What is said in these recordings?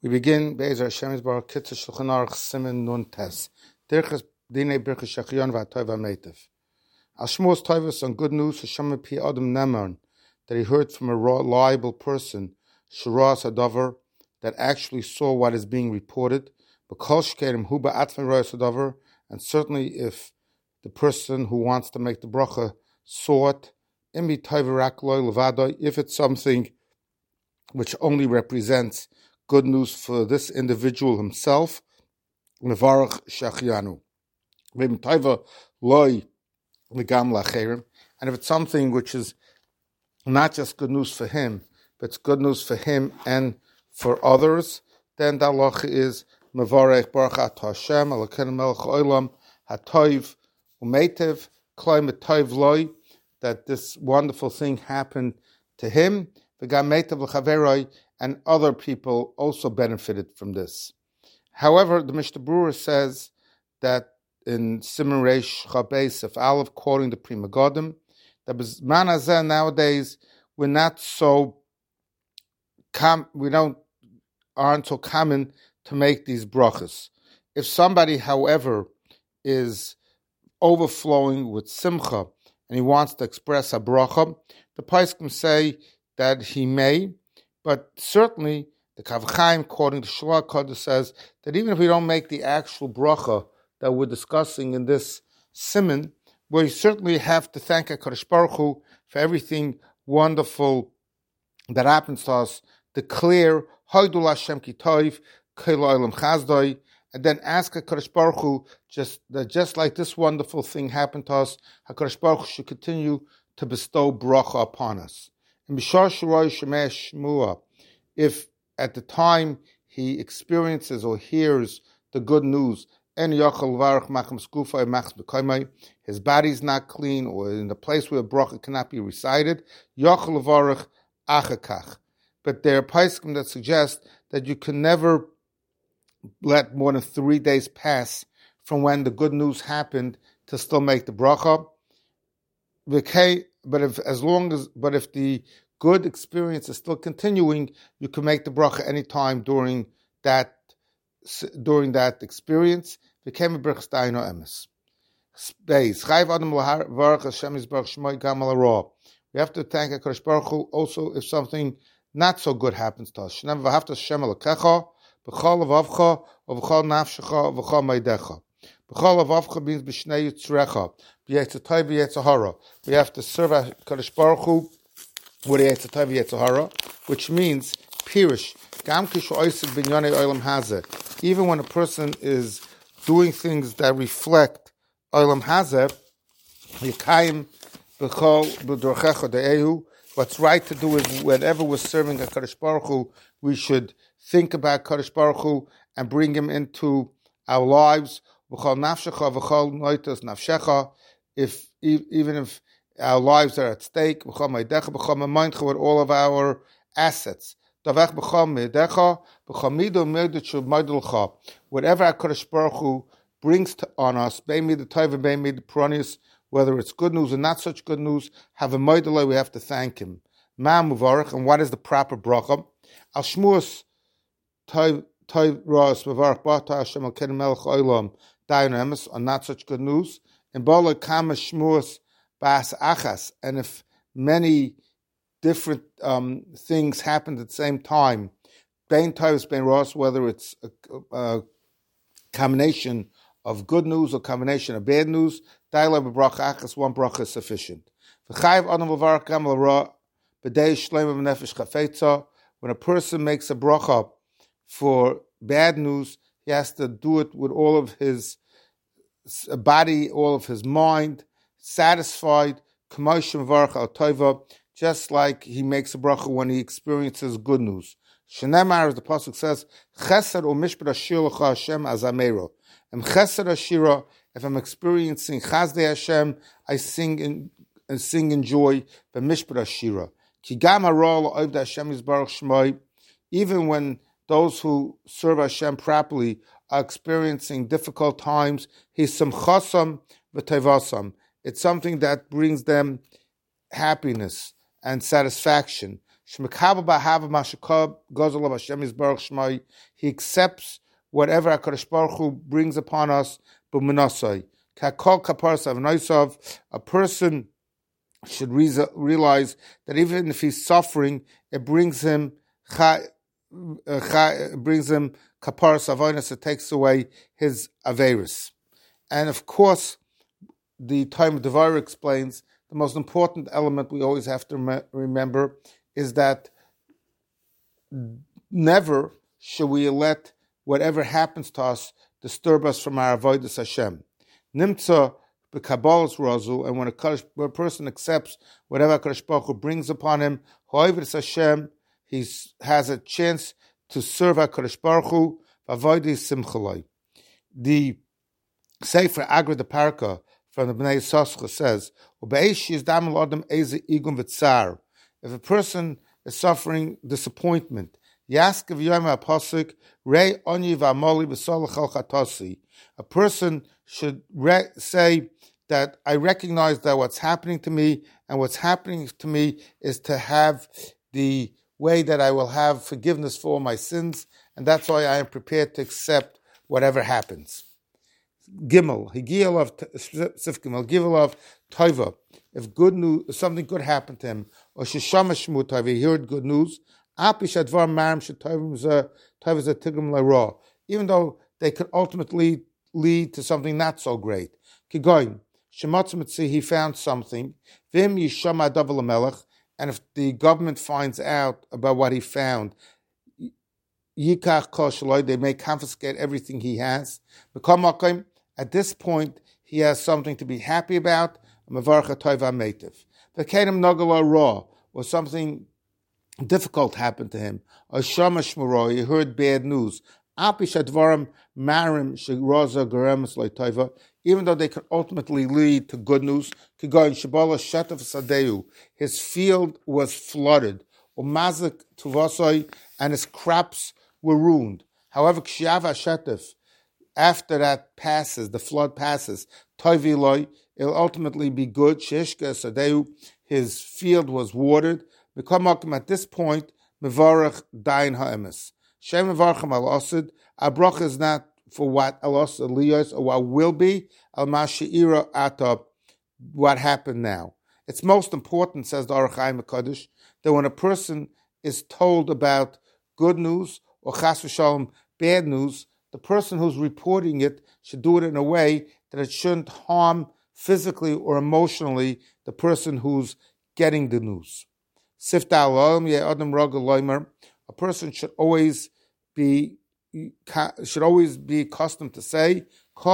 We begin Be'ezer Hashem Yisbarach Kitzur Shulchan Aruch Siman Nun Tes. Dirchas Dinei Birchas Shechion VaTov HaMeitiv. Al Shmuos Tovus on good news Hashem Pi Adam Neman that he heard from a reliable person Shiras Hadavar that actually saw what is being reported. B'Kol Shkerim Hu Ba'atvan Rois Hadavar, and certainly if the person who wants to make the bracha saw it, Imi Toivarak Loi Levadoi, if it's something which only represents good news for this individual himself, Nevarach Shachianu. And if it's something which is not just good news for him, but it's good news for him and for others, then the halacha is Mevarech Baruch Atah Hashem Elokeinu Melech Haolam Hatoiv Umeitev Klai Metoiv Loi, that this wonderful thing happened to him, V'gam Meitev L'Chaveroi, and other people also benefited from this. However, the Mishnah Berurah says that in Siman Reish Chabes of Aleph, quoting the Pri Megadim, that B'zman Hazeh nowadays we're not so aren't so common to make these brachas. If somebody, however, is overflowing with simcha and he wants to express a bracha, the poskim say that he may. But certainly, the Kav Chaim, quoting the Shalach Kodesh, says that even if we don't make the actual bracha that we're discussing in this siman, we certainly have to thank HaKadosh Baruch Hu for everything wonderful that happens to us. Declare, Haidul Hashem Ki Tov, Kol Olam Chazdoi, and then ask HaKadosh Baruch Hu just like this wonderful thing happened to us, HaKadosh Baruch Hu should continue to bestow bracha upon us. If at the time he experiences or hears the good news, his body is not clean, or in the place where a bracha cannot be recited, but there are poskim that suggest that you can never let more than 3 days pass from when the good news happened to still make the bracha. But if the good experience is still continuing, you can make the bracha any time during that experience. We have to thank HaKadosh Baruch Hu also if something not so good happens to us. B'chol avavcha means b'shnei yitzrecha, b'yetzatay v'yetzahara. We have to serve HaKadosh Baruch Hu with yetzatay v'yetzahara, which means pirish. Gam kishu oisik b'nyanei olam hazeh. Even when a person is doing things that reflect olam hazeh, yikayim b'chol b'dorchecha de'ehu. What's right to do is whenever we're serving HaKadosh Baruch Hu, we should think about HaKadosh Baruch Hu and bring him into our lives. Even if our lives are at stake, with all of our assets. Whatever HaKadosh Baruch Hu brings on us, whether it's good news or not such good news, have a moedele, we have to thank him. And what is the proper bracha? Al Shmuos Toiv Ros Mevarach Bata Hashem Elokeinu Melech Haolam Dayan Emes on not such good news. And Bola Kama Shmuos Bas Achas. And if many different things happened at the same time, Bein Toivs Bein Ros, whether it's a combination of good news or combination of bad news, Daila B'Bracha Achas, one bracha is sufficient. V'chayiv Adam Levarach Gam L'Ra B'dei Shleima B'Nefesh Chafetza. When a person makes a bracha for bad news, he has to do it with all of his body, all of his mind, satisfied, just like he makes a bracha when he experiences good news. Shenemar, as the pasuk says, Chesed u'mishpat ashir l'cha Hashem azameiro. And Chesed ashira, if I'm experiencing Chazdei Hashem, I sing in joy, but mishpat ashira. Ki gam hara l'ovdei Hashem yisbarach shmoi, even when those who serve Hashem properly are experiencing difficult times, He's simchasam v'tevasam. It's something that brings them happiness and satisfaction. He accepts whatever HaKadosh Baruch Hu brings upon us. A person should realize that even if he's suffering, it brings him kaparas avonos. It takes away his averis. And of course, the time of Devar explains the most important element we always have to remember is that never should we let whatever happens to us disturb us from our avodas Hashem. Nimtza b'kabbalas razu, and when a person accepts whatever HaKadosh Baruch Hu brings upon him, ha'avodas Hashem, he has a chance to serve HaKadosh Baruch Hu, v'avodas simchalai. The Sefer Agra de Parka from the Bnei Yissaschar says, if a person is suffering disappointment, a person should say that I recognize that what's happening to me, and what's happening to me is to have the way that I will have forgiveness for all my sins, and that's why I am prepared to accept whatever happens. Gimel, Gimel Toiva. If good news, if something good happened to him, or Sheshama Shmu Toiva, he heard good news, even though they could ultimately lead to something not so great. Kigoin, he found something, and if the government finds out about what he found, they may confiscate everything he has. At this point, he has something to be happy about. Or something difficult happened to him. He heard bad news. Even though they could ultimately lead to good news. His field was flooded. And his crops were ruined. However, after that passes, the flood passes, it'll ultimately be good. His field was watered. At this point, mevarach dain ha'emes. Shem mevarchem al osed. Our bracha is not for what al osed liyos, or what will be, al mashiira ata, what happened now. It's most important, says the Orach Chaim HaKadosh, that when a person is told about good news or chas v'shalom bad news, the person who's reporting it should do it in a way that it shouldn't harm physically or emotionally the person who's getting the news. A person should always be accustomed to say,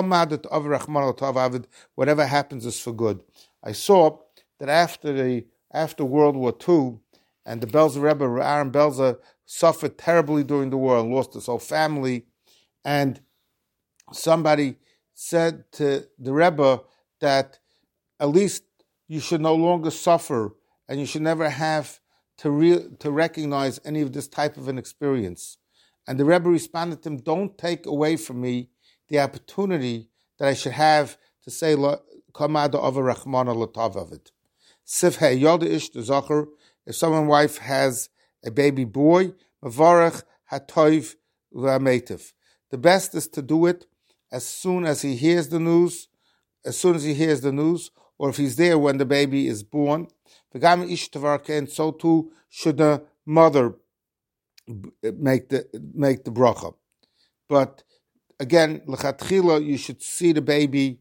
whatever happens is for good. I saw that after World War II, and the Belzer Rebbe, Aaron Belzer, suffered terribly during the war and lost his whole family. And somebody said to the Rebbe that at least you should no longer suffer, and you should never have to recognize any of this type of an experience. And the Rebbe responded to him, don't take away from me the opportunity that I should have to say, Kamada Ava Rachmana Latavavid. Sifhe Yoda Ish the Zachar, if someone's wife has a baby boy, Mavarach Hatoiv V'Ametiv. The best is to do it as soon as he hears the news, or if he's there when the baby is born. And so too should the mother make the bracha. But again, l'chatchila, you should see the baby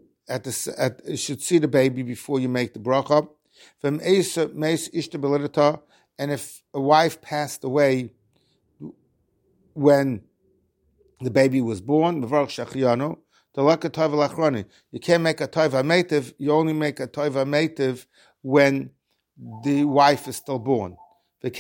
before you make the bracha. And if a wife passed away when the baby was born, you can't make a toiva metiv, you only make a toiva metiv when the wife is still born. If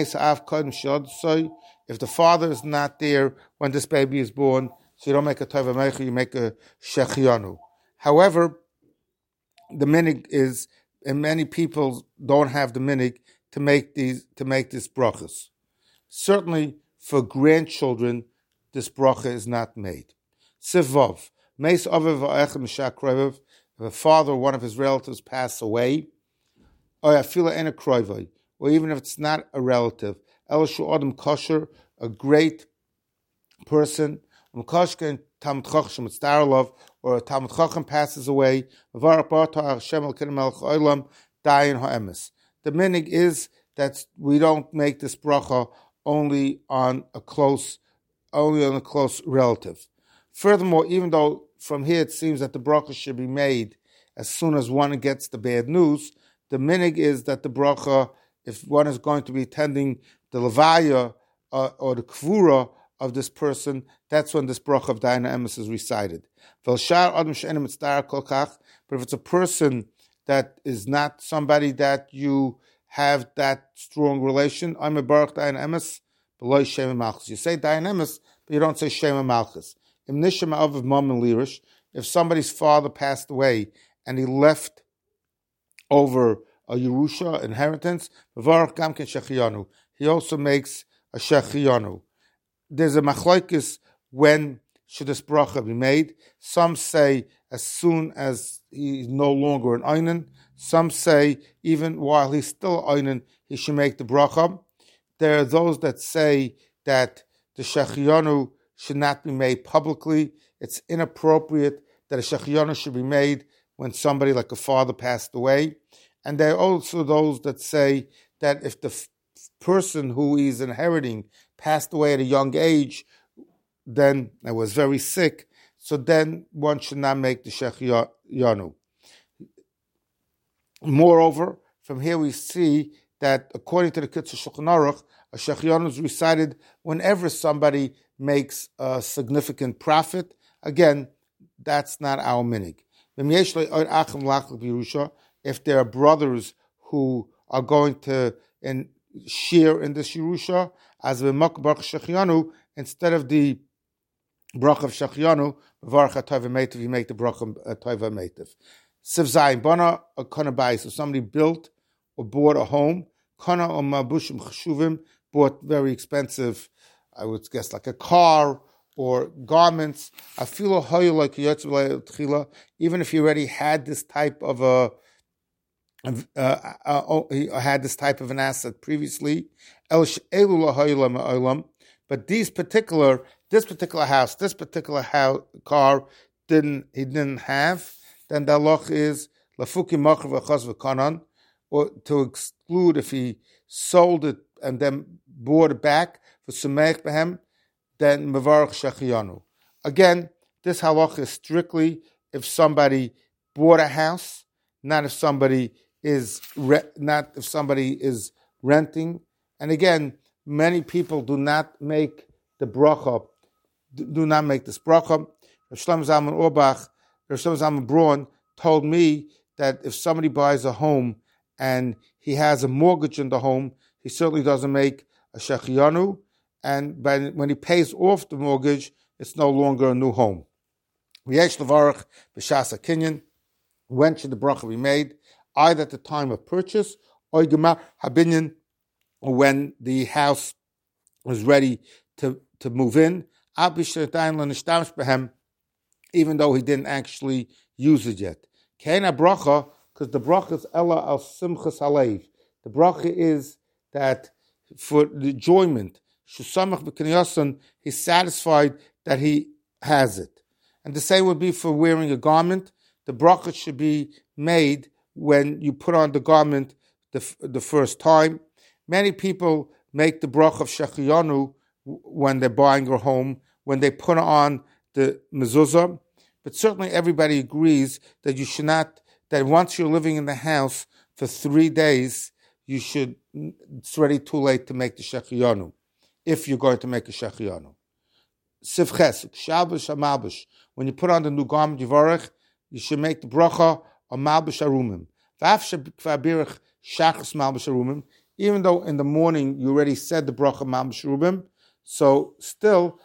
the father is not there when this baby is born, so you don't make a toiva metiv, you make a shechianu. However, the minig is, and many people don't have the minig to make these brachas. Certainly, for grandchildren, this bracha is not made. Sivov, meis aviv va'echem if a father or one of his relatives pass away, or afila ena kroivai, or even if it's not a relative. Elishu Adam Kosher, a great person, or a Talmud Chacham passes away. The minig is that we don't make this bracha only on a close relative. Furthermore, even though from here it seems that the bracha should be made as soon as one gets the bad news, the minig is that the bracha, if one is going to be attending the levaya or the kvura of this person, that's when this bracha of Dayan Emes is recited. But if it's a person that is not somebody that you have that strong relation, I'm a baruch Dayan Emes, below Shema Malchus. You say Dayan Emes, but you don't say Shema Malchus. If somebody's father passed away and he left over a Yerusha inheritance, he also makes a Shechiyanu. There's a machlokes when should this bracha be made. Some say as soon as he's no longer an Einan. Some say even while he's still Einan, he should make the bracha. There are those that say that the Shechiyanu should not be made publicly. It's inappropriate that a Shechiyanu should be made when somebody like a father passed away. And there are also those that say that if the person who he's inheriting passed away at a young age, then and was very sick, so then one should not make the Shechiyanu. Moreover, from here we see that according to the Kitzur Shulchan Aruch, a Shechiyanu is recited whenever somebody makes a significant profit. Again, that's not our minig. If there are brothers who are going to share in this Yerusha, as b'mak baruch Shechiyanu, instead of the bracha of Shechiyanu, you make the bracha Tova Meitiv. Siv Zayin, Bana or Kana Bayis. So somebody built or bought a home. Kana or Mabushim Cheshuvim, bought very expensive, I would guess, like a car or garments. I feel a hoy like even if he already had this type of he had this type of an asset previously. But this particular house, this particular car, he didn't have. Then the halach is lafuki machar v'chaz v'kanan, or to exclude if he sold it and then bought it back for sumeich behem, then mevarach shechiyanu. Again, this halach is strictly if somebody bought a house, not if somebody is renting. And again, many people do not make the bracha, do not make this bracha. Rav Shlomo Zalman Auerbach, Rav Shlomo Zalman Braun told me that if somebody buys a home and he has a mortgage in the home, he certainly doesn't make a shechiyanu, and when he pays off the mortgage, it's no longer a new home. V'yesh levarach b'shas hakinyan. When should the bracha be made? Either at the time of purchase, or gemar habinyan, or when the house was ready to move in, even though he didn't actually use it yet. Kaina bracha, because the bracha is ella al simchas halev. The bracha is that for the enjoyment, shusamach b'kinyason, he's satisfied that he has it. And the same would be for wearing a garment. The bracha should be made when you put on the garment the first time. Many people make the bracha of shechiyanu when they're buying a home, when they put on the mezuzah. But certainly everybody agrees that you should not, that once you're living in the house for 3 days, it's already too late to make the shechiyanu, if you're going to make a shechiyanu. Sivches, shalbush amalbush. When you put on the new garment, yivarech, you should make the bracha of malbush arumim. Even though in the morning you already said the bracha of malbush arumim, so still,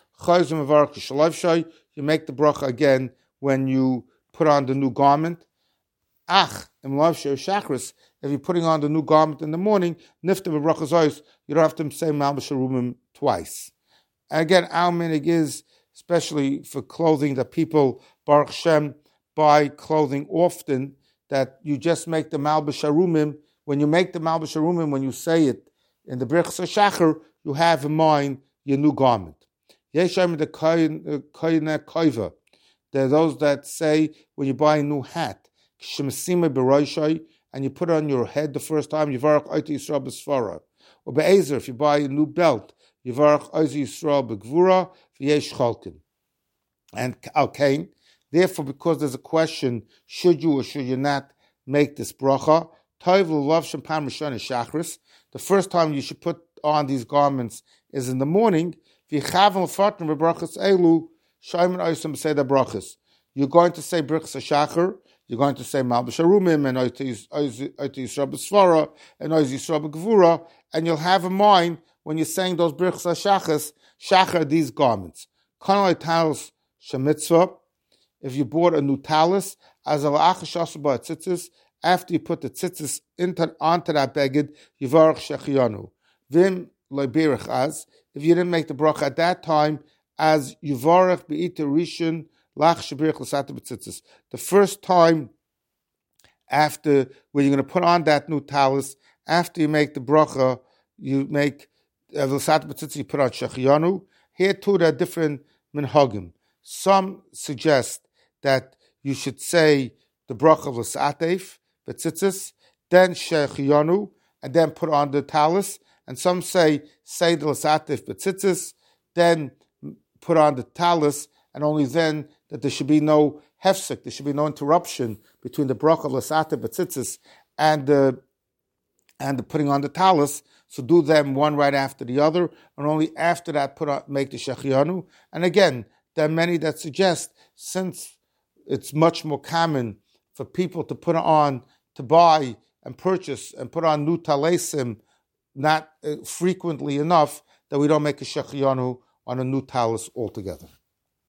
you make the bracha again when you put on the new garment. If you're putting on the new garment in the morning, you don't have to say malbush arumim twice. And again, our minig is, especially for clothing that people, Baruch Shem, buy clothing often, that you just make the malbush arumim when you make the Malbish Harumim, when you say it in the Birchas HaShachar, you have in mind your new garment. Yeshayim the Koyne Koiva. There are those that say when you buy a new hat, and you put it on your head the first time, Yivarach Oiti Yisrael B'Sfara. Or Be'ezer, if you buy a new belt, Yivarach Oiti Yisrael B'Gvura V'yesh Chalkin. And okay, therefore, because there's a question, should you or should you not make this bracha? The first time you should put on these garments is in the morning. You're going to say Birchas HaShachar, you're going to say Malbish Harumim and Oiti Yisrael B'Sfara and Oiti Yisrael B'Gvura, and you'll have in mind when you're saying those Birchas HaShachar, these garments. Kanalei talis shemitzvah. If you bought a new talis, as al achashasaba tzitzis, after you put the tzitzis onto that beged, yivarach shechianu. Vim leibirich as, if you didn't make the bracha at that time, as yivarach be'ita rishon lach shabirich l'sata b'tzitzis. The first time after, when you're going to put on that new talis, after you make the bracha, you make l'sata b'tzitzis, you put on shechianu. Here too, there are different minhagim. Some suggest that you should say the bracha of l'satef, b'tzitzis, then shechianu, and then put on the talis. And some say the l'satef b'tzitzis, then put on the talis, and only then that there should be no hefsek, there should be no interruption between the bracha of l'satef b'tzitzis and the putting on the talis. So do them one right after the other, and only after that make the shechianu. And again, there are many that suggest, since it's much more common for people to put on, to buy and purchase and put on new talesim not frequently enough, that we don't make a shechianu on a new talis altogether.